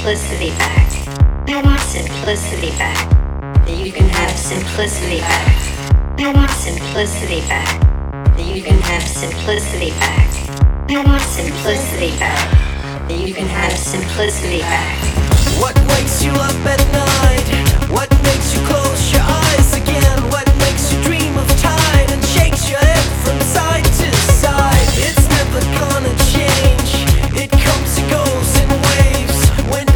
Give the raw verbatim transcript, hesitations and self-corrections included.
simplicity back. I want simplicity back. You can have simplicity back. I want simplicity back. You can have simplicity back. I want simplicity back. You can have simplicity back. What wakes you up at night?